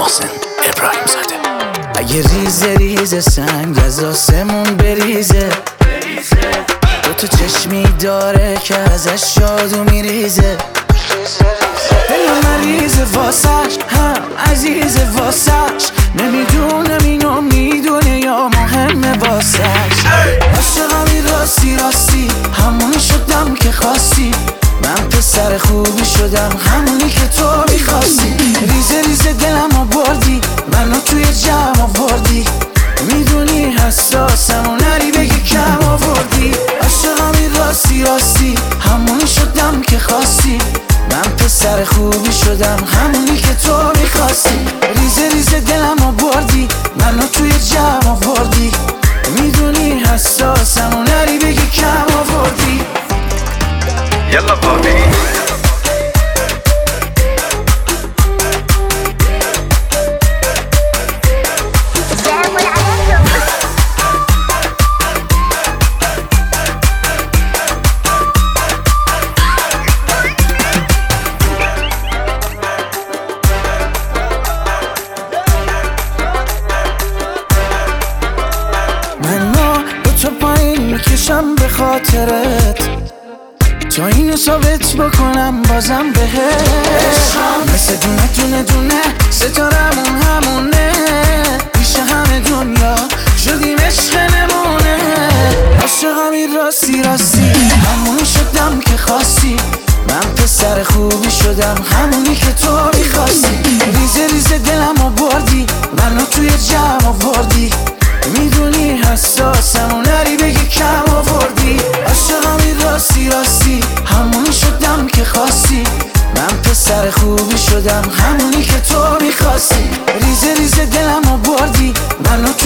محسن ابراهیم زاده. اگه ریزه ریزه سنگ از آسمون بریزه، تو چشمی داره که ازش جادو میریزه. دلم مریضه واسش، هم عزیزه واسش، نمیدونم اینو میدونه یا مهمه واسش. عاشقمی راستی راستی، همونی شدم که خواستی، من پسر خوبی شدم همونی که تو میخواستی. ریزه ریزه دلمو بردی، منو توی جمع آوردی، میدونی حساسم و نری بگی کم آوردی. عاشقمی راستی راستی، همونی شدم که خواستی، من پسر خوبی شدم همونی که تو میخواستی. ریزه ریزه دلمو بردی، منو توی جمع آوردی، میدونی حساسم و نری بگی کم آوردی. یلا بابی منو با تو پایین میکشم به خاطرت، تا اینو ثابت بکنم بازم بهت. مثل دونه دونه دونه ستارمون همونه، پیش همه دنیا شدیم عشق نمونه. عاشقمی راستی راستی، همونی شدم که خواستی، من پسر خوبی شدم همونی که تو میخواستی. ریزه ریزه دلمو بردی، منو توی جمع آوردی، میدونی حساسم و نری بگی کم آوردی. عاشقمی راستی راستی، همونی شدم که خواستی، من پسر خوبی شدم همونی که تو میخواستی. ریزه ریزه دلمو بردی، منو